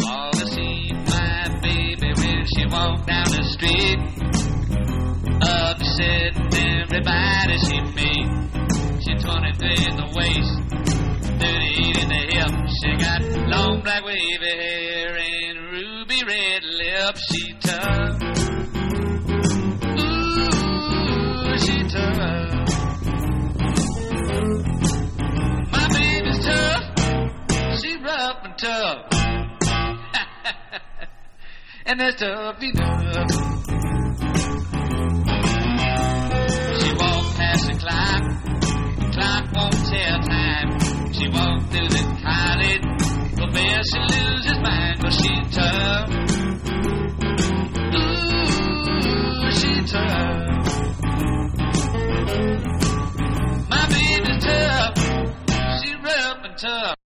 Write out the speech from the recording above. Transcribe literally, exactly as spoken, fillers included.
All I see my baby when she walk down the street. Upset everybody she meet. She twenty-three in the waist, thirty-eight in the hip. She got long black wavy hair and ruby red lips. She tough. Ooh, she tough. My baby's tough. She rough and tough. And that's tough enough. She walked past the clock. The clock won't tell time. She walked through the college. Well, there she loses mind, 'cause she's tough.